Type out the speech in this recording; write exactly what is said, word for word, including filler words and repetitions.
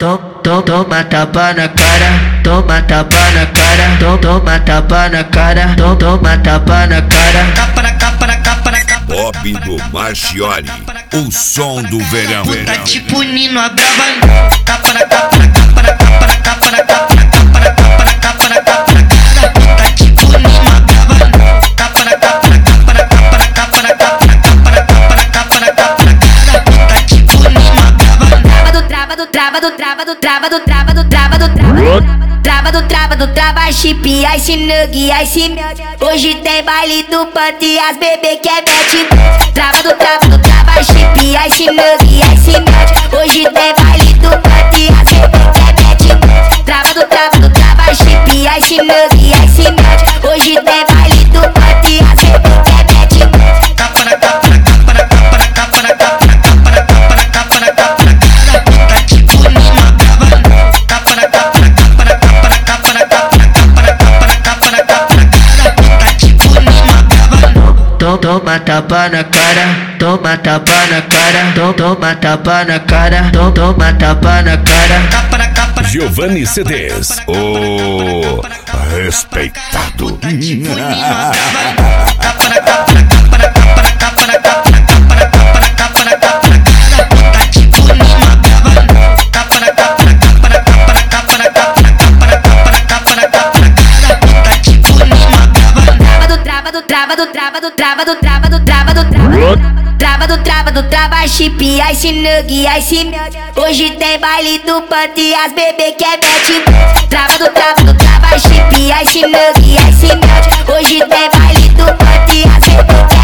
Tom, tom, toma tapa na cara, toma tapa na cara, tom, toma tapa na cara, tom, toma tapa na cara. Tapa na capa na capa na capa. Pop do Marchiori, o som do verão. Puta tipo Nino a brava. Tapa na capa na capa na capa na capa na capa na capa na capa na capa na capa na cara. Puta tipo Nino a brava. Tapa na capa na capa na capa na capa na capa na capa na capa na capa na capa na cara. Puta tipo Nino a brava. Trava do trava do trava do trava do trava do trava do trava trava do trava do trava chip, ice nug, ice melt. Hoje tem baile do panty, as bebê quer mete. Trava do trava do trava chip, ice nug, ice melt. Hoje tem baile do panty, as bebê quer mete. Trava do trava do trava chip, ice nug, ice melt. Hoje tem baile do panty, as bebê quer mete. Tapa na capa na capa na capa na capa na capa na capa na capa na capa na capa na cara. Puta tipo Nino a brava. Tapa na capa na capa na capa na capa na capa na capa na capa na capa na capa na cara. Puta tipo Nino a brava. Tom, toma tapa na cara, toma tapa na cara, tom, toma tapa na cara, tom, toma tapa na cara. Tapa na capa na Giovanni C Ds, o respeitado. tipo Nino a brava. Tapa na capa na capa na capa na capa na capa na capa na capa na capa na capa na cara. Puta tipo Nino a brava. Tapa na capa na capa na capa na capa na capa na capa na capa na capa na capa na cara. Puta tipo Nino a brava. Trava do trava do trava do trava do trava do trava do trava trava do trava do trava chip, ice nug, ice melt. Hoje tem baile do panty, as bebê quer mete. Trava do trava do trava chip, ice nug, ice melt. Hoje tem baile do panty, as bebê quer